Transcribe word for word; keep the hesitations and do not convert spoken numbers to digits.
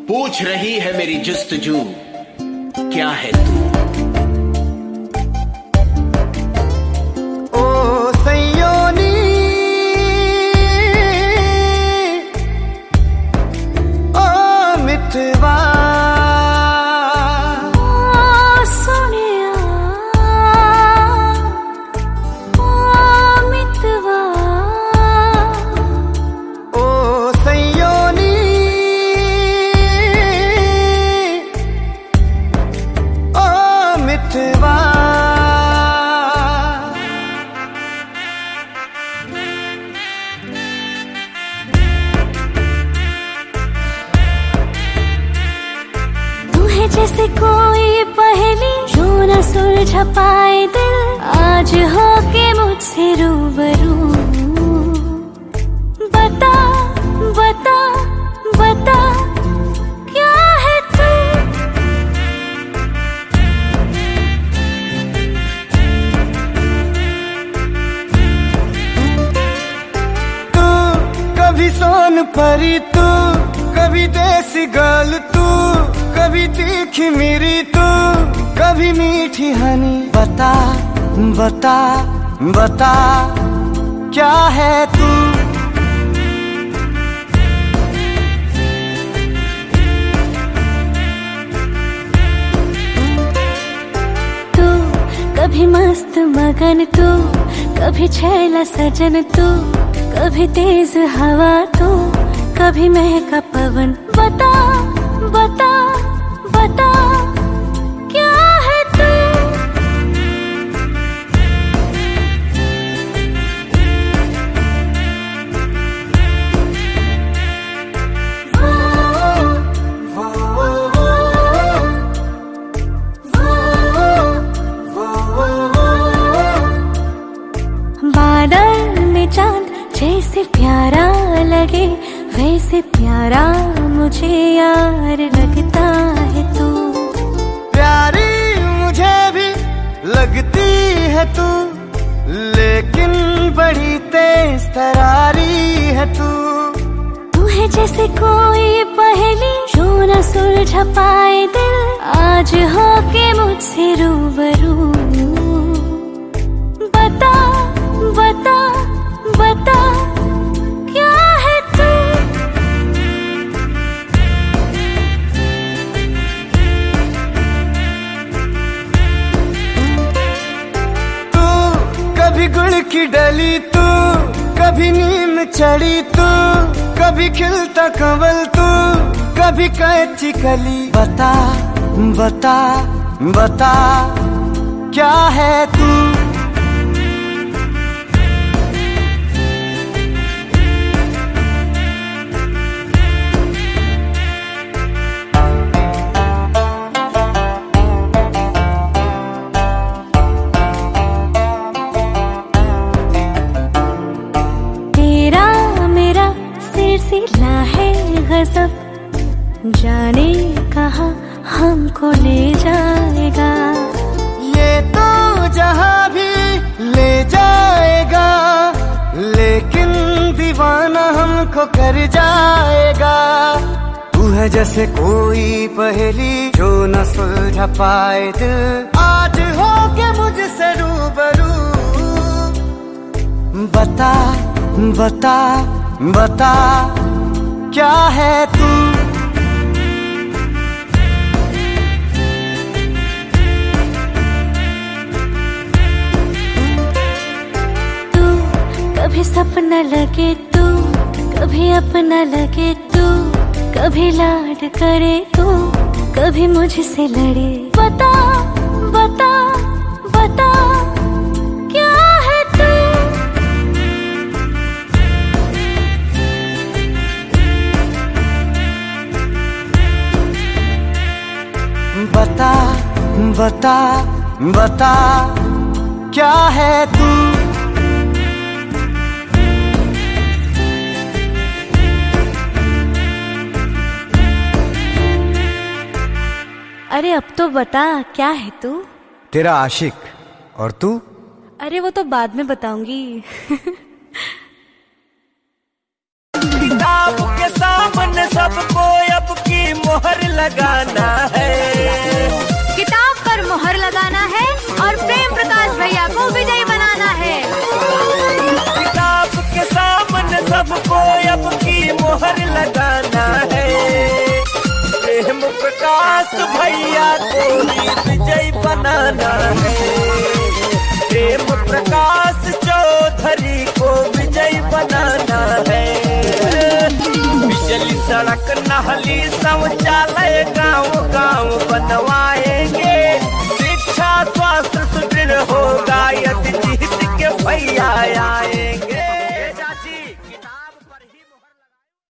पूछ रही है मेरी जुस्तजू, क्या है तू? ओ सैयोनी ओ मितवा जैसे कोई पहेली जो न सुलझा पाए दिल, आज हो के मुझसे रूबरू। बता बता बता क्या है तू? तू कभी सोन परी, तू कभी देसी गर्ल, तू कभी तीखी मेरी, तू कभी मीठी हनी। बता बता बता क्या है तू? तू कभी मस्त मगन, तू कभी छैला सजन, तू कभी तेज हवा, तू कभी महका पवन। बता बता बता क्या है तू? बादल में चांद जैसे प्यारा लगे, वैसे प्यारा मुझे यार लगता है तू। प्यारी मुझे भी लगती है तू, लेकिन बड़ी तेज तरारी है तू। तू है जैसे कोई पहेली जो न सुलझा पाए दिल, आज हो के मुझसे रूबरू। बता बता बता क्या है तू? तू कभी गुड़ की डली, तू कभी नीम चढ़ी, तू कभी खिलता कंवल, तू कभी कच्ची कली। बता बता बता क्या है तू? सिला है गजब, जाने कहाँ हमको ले जाएगा। ये तो जहाँ भी ले जाएगा, लेकिन दीवाना हमको कर जाएगा। तू है जैसे कोई पहेली जो न सुलझा पाए दिल, आज हो के मुझसे रूबरू। बता बता बता क्या है तू? तू कभी सपना लगे, तू कभी अपना लगे, तू कभी लाड करे, तू कभी मुझसे लड़े। बता बता बता क्या है तू? बता बता बता क्या है तू? अरे अब तो बता क्या है तू? तेरा आशिक। और तू? अरे वो तो बाद में बताऊंगी। किताब के सामने सबको अब की मोहर लगाना है। किताब पर मोहर लगाना है और प्रेम प्रकाश भैया को विजयी बनाना है। किताब के सामने सबको अब की मोहर लगाना है। प्रेम प्रकाश भैया को ही विजयी बनाना है। प्रेम प्रकाश चौधरी को विजयी बनाना है। बिजली सड़क नहली शौचालय गाँव